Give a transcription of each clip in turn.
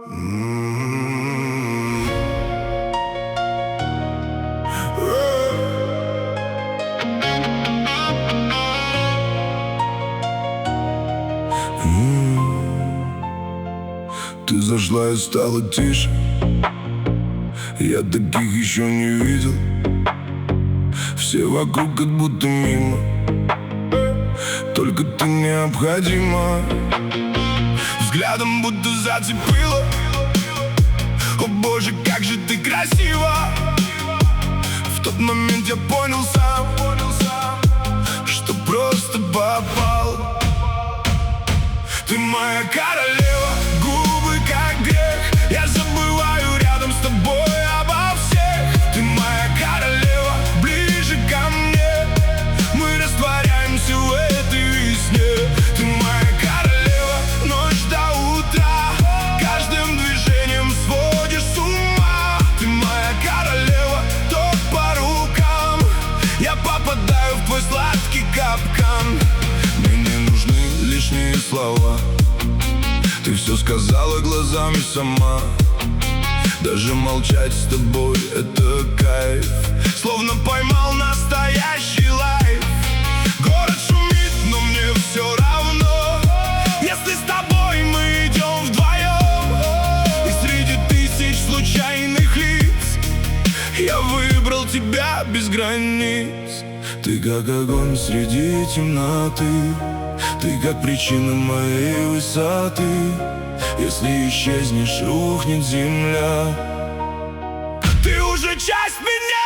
Ты зашла и стало тише. Я таких еще не видел. Все вокруг как будто мимо, только ты необходима. Взглядом будто зацепила. О боже, как же ты красива. В тот момент я понял сам, что просто попал. Ты моя королева, губы как грех. Я забываю рядом с тобой обо всех. Ты моя королева, ближе ко мне. Мы растворяемся в этой весне. Ты моя королева, ночь до утра. Каждым движением сводишь с ума. Ты моя королева, ток по рукам. Я попадаю в твой сладкий капкан. Мне не нужны лишние слова. Ты все сказала глазами сама. Даже молчать с тобой — это кайф. Словно поймал настоящий лайф. Город шумит, но мне все равно, если с тобой мы идем вдвоем. И среди тысяч случайных лиц я выбрал тебя без границ. Ты как огонь среди темноты. Ты как причина моей высоты. Если исчезнешь, рухнет земля. Ты уже часть меня.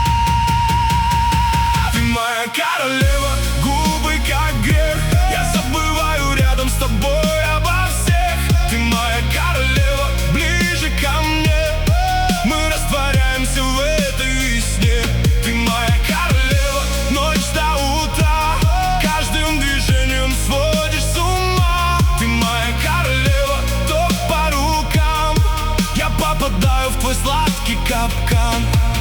Ты моя королева, губы как грех. Я забываю рядом с тобой обо всех. Ты моя королева, ближе ко мне. Мы растворяемся в этой весне. Ты моя королева, ночь до утра. Каждым движением сводишь с ума. Ты моя королева, ток по рукам. Я попадаю в твой сладкий капкан.